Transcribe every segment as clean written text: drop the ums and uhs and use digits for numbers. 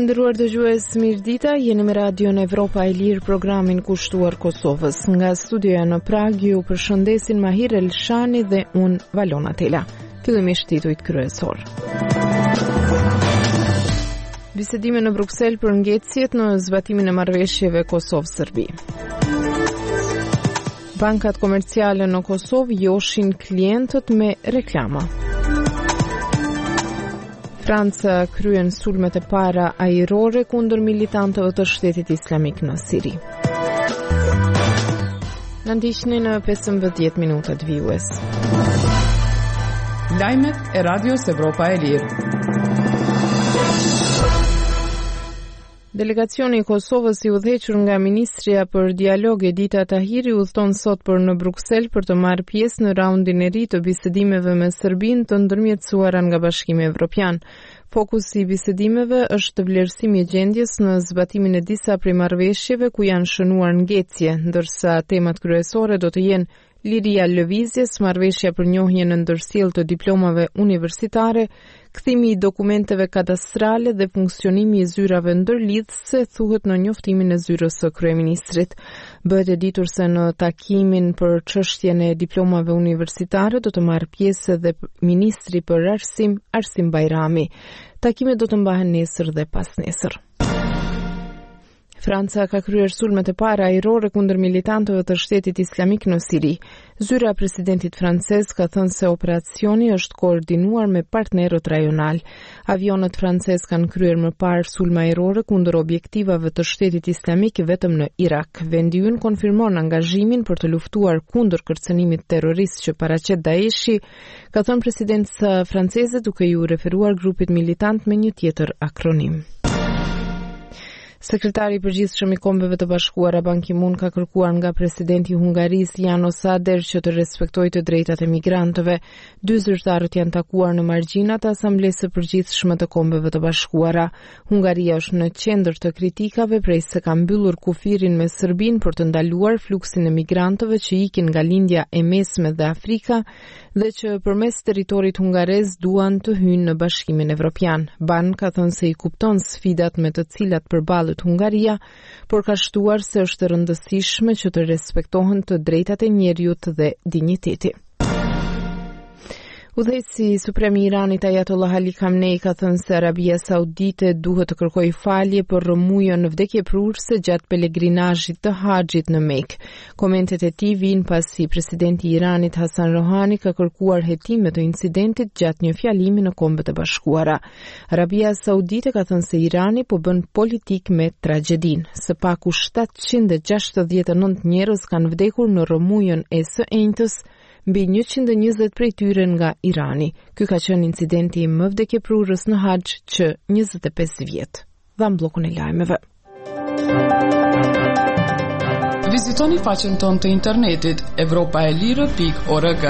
Të nderuar dëgjues, mirëdita, jeni me Radion Evropa e Lirë, programin kushtuar Kosovës. Nga studioja në Prag ju përshëndesin Mahir Elshani dhe unë Valona Tela. Fillimisht titujt kryesor. Bisedime në Bruksel për ngecjet në zbatimin e marrëveshjeve Kosovë-Serbi. Bankat komerciale në Kosovë joshin klientët me reklama. Franca kryen sulmet e para ajrore kundër militantëve të Shtetit Islamik në Siri. Në ndiqni në 15 minutat vijues. Lajmet e Radios Evropa e Lirë. Delegacioni i Kosovës i udhëhequr nga Ministria për Dialog Edita Tahiri udhëton sot për në Bruksel për të marrë pjesë në raundin e ri të bisedimeve me Serbinë të ndërmjetësuara nga Bashkimi Evropian. Fokusi i bisedimeve është vlerësimi i gjendjes në zbatimin e disa prej marrëveshjeve ku janë shënuar ngecje, ndërsa temat kryesore do të jenë liria lëvizjes, marrëveshja për njohjen e ndërsjellë të diplomave universitare, kthimi i dokumenteve kadastrale dhe funksionimi i zyrave ndërlidhëse, thuhet në njoftimin e zyrës së kryeministrit. Bëhet e ditur se në takimin për çështjen e diplomave universitare do të marrë pjesë edhe ministri për Arsim Bajrami. Takimet do të mbahen nesër dhe pasnesër. Franca ka kryer sulmet e para ajrore kundër militantëve të Shtetit Islamik në Siri. Zyra e presidentit francez ka thënë se operacioni është koordinuar me partnerët rajonal. Avionët francez kanë kryer më parë sulme ajrore kundër objektivave të Shtetit Islamik vetëm në Irak. Vendi ynë konfirmon angazhimin për të luftuar kundër kërcënimit terrorist që paraqet Daeshi, ka thënë presidenca franceze duke ju referuar grupit militant me një tjetër akronim. Sekretari i përgjithshëm i Kombeve të Bashkuara Ban Ki-moon ka kërkuar nga presidenti i Hungarisë János Áder që të respektojë të drejtat e migrantëve. Dy zyrtarët janë takuar në margjinat e Asamblesë së Përgjithshme të Kombeve të Bashkuara. Hungaria është në qendër të kritikave prej se ka mbyllur kufirin me Serbinë për të ndaluar fluksin e migrantëve që ikin nga lindja e mesme dhe Afrika dhe që përmes territorit hungarez duan të hyjnë në Bashkimin Evropian. Ban ka thënë se i kupton sfidat me të cilat përballet Hungaria, por ka shtuar se është e rëndësishme që të respektohen të drejtat e njerëzit dhe dinjiteti. Udhëheqësi suprem i Iranit Ayatollah Ali Khamenei ka thënë se Arabia Saudite duhet të kërkojë falje për rrëmujën në vdekjeprurëse gjatë pelegrinazhit të Haxhit në Mekë. Komentet e tij vijnë pasi presidenti i Iranit Hasan Rohani ka kërkuar hetime të incidentit gjatë një fjalimi në Kombet e Bashkuara. Arabia Saudite ka thënë se Irani po bën politik me tragjedinë. Së paku 769 njerëz kanë vdekur në rrëmujën e së enjtës, mbi 120 prej tyre nga Irani. Ky ka qenë incidenti më vdekjeprurës në Haxh që 25 vjet. Dham bllokun e lajmeve. Vizitoni faqen tonë të internetit europaelire.org.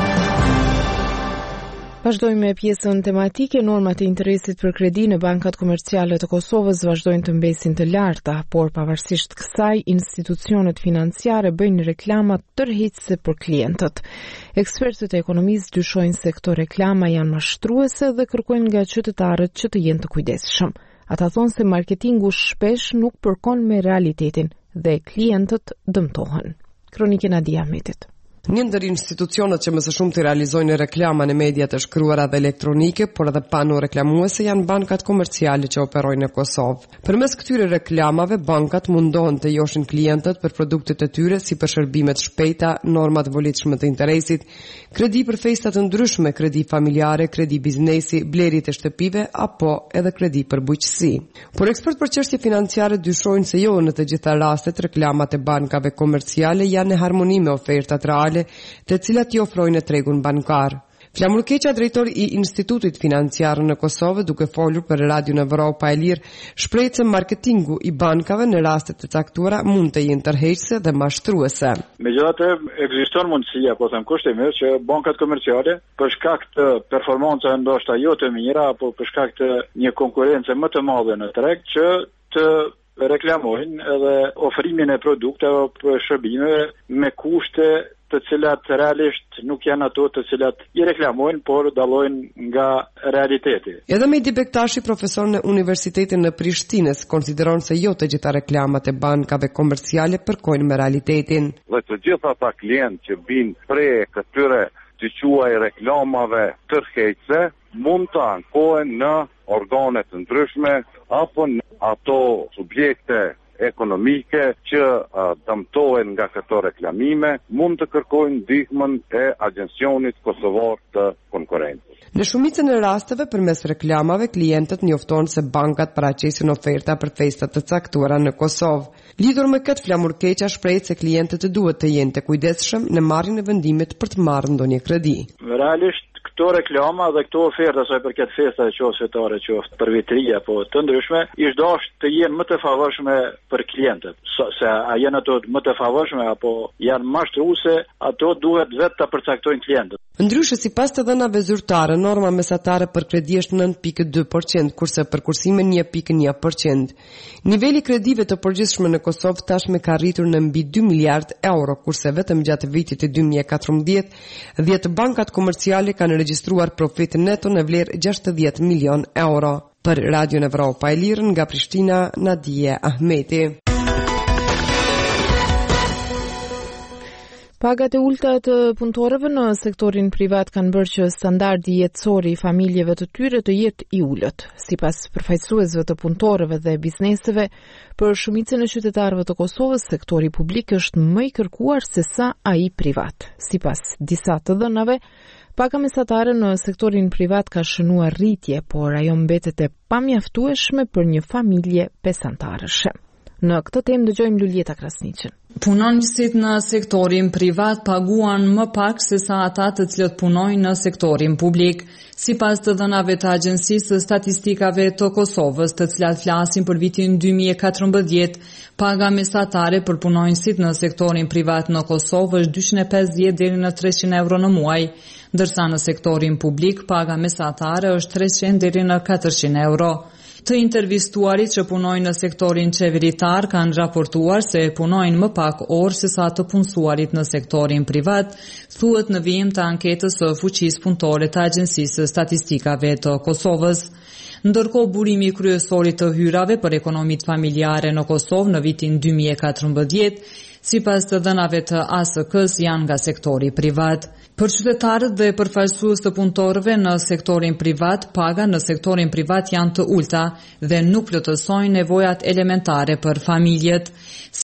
Vazhdojmë me pjesën tematike. Normat e interesit për kredi në bankat komerciale të Kosovës vazhdojnë të mbesin të larta, por pavarësisht kësaj, institucionet financiare bëjnë reklama tërheqëse për klientët. Ekspertët e ekonomisë dyshojnë se këto reklama janë mashtruese dhe kërkojnë nga qytetarët që të jenë të kujdesshëm. Ata thonë se marketingu shpesh nuk përkon me realitetin dhe klientët dëmtohen. Kronikën e Nadia Ahmetit. Një ndër institucionet që më së shumti realizojnë reklama në mediat e shkruara dhe elektronike, por edhe pano reklamuese janë bankat komerciale që operojnë në Kosovë. Përmes këtyre reklamave, bankat mundohen të joshin klientët për produktet e tyre si për shërbimet shpejta, normat volitshme të interesit, kredi për fejstat të ndryshme, kredi familjare, kredi biznesi, blerit e shtëpive apo edhe kredi për bujqësi. Por ekspert për çështje financiare dyshojnë se jo në të gjitha rastet reklamat e bankave komerciale janë në harmoni me ofertat reale të cilat i ofrojnë tregun bankar. Flamur Keqa, drejtor i Institutit Financiar në Kosovë, duke folur për Radion Evropa e Lirë, shpreh se marketingu i bankave në rastet të caktuara mund të jenë tërheqëse dhe mashtruese. Megjithatë, ekziston mundësia, po them kushtimisht, që bankat komerciale për shkak të performancave ndoshta jo të mira apo për shkak të një konkurrence më të madhe në treg që të reklamojnë edhe ofrimin e produkteve apo shërbimeve me kushte të cilat realisht nuk janë ato të cilat i reklamojnë, por dallojnë nga realiteti. Edhe Mehdi Bektashi, profesor në Universitetin në Prishtinës, konsideron se jo të gjitha reklamat e bankave komerciale përkojnë me realitetin. Dhe të gjitha ata klientë që vinë prej këtyre të quaj reklamave tërheqëse mund të ankohen në organe të ndryshme apo në ato subjekte ekonomike që dëmtohen nga këto reklamime, mund të kërkojnë ndihmën e Agjencionit Kosovar të Konkurrencës. Në shumicën e rasteve, përmes reklamave, klientët njoftojnë se bankat paraqesin oferta për festat të caktuara në Kosovë. Lidhur me këtë flamurkeqa, shprehet se klientët duhet të jenë të kujdesshëm në marrjen e vendimit për të marrë ndonjë kredi. Realisht këto reklama dhe këto oferta sa për këtë festa e qoftë fetare, qoftë për vitri apo të ndryshme, ish dashur të jenë më të favorshme për klientët. Se a janë ato më të favorshme apo janë mashtruese, ato duhet vetë ta përcaktojnë klientët. Ndryshe, sipas të dhënave zyrtare, norma mesatare për kredi është 9.2%, kurse për kursime 1.1%. Niveli kredive të përgjithshme në Kosovë tashmë ka arritur në mbi 2 miliard euro, kurse vetëm gjatë vitit të 2014, 10 bankat komerciale kanë regjistruar profit neto në vlerë 60 milion euro. Për Radio Evropa e Lirë, nga Prishtina, Nadia Ahmeti. Pagat e ulta të punëtorëve në sektorin privat kanë bërë që standardi jetësor i familjeve të tyre të jetë i ulët. Sipas përfaqësuesve të punëtorëve dhe bizneseve, për shumicën e qytetarëve të Kosovës, sektori publik është më i kërkuar se sa ai privat. Sipas disa të dhënave, paga mesatare në sektorin privat ka shënuar rritje, por ajo mbetet e pamjaftueshme për një familje pesantarëshe. Në këtë temë dëgjojmë Luljeta Krasniqën. Punonjësit në sektorin privat paguan më pak se sa ata të cilët punojnë në sektorin publik. Sipas të dhënave të Agjencisë së Statistikave të Kosovës, të cilat flasin për vitin 2014, paga mesatare për punonjësit në sektorin privat në Kosovë është 250 deri në 300 euro në muaj, ndërsa në sektorin publik paga mesatare është 300 deri në 400 euro. Të intervistuarit që punojnë në sektorin qeveritar kanë raportuar se punojnë më pak orë se sa të punësuarit në sektorin privat, thuhet në vijim të anketës së fuqisë punëtore të Agjencisë së Statistikave të Kosovës. Ndërkohë, burimi kryesor i të hyrave për ekonomitë familjare në Kosovë në vitin 2014, sipas të dhënave të ASK-s, janë nga sektori privat. Për qytetarët dhe përfaqësues të punëtorëve në sektorin privat, paga në sektorin privat janë të ulta dhe nuk plotësojnë nevojat elementare për familjet.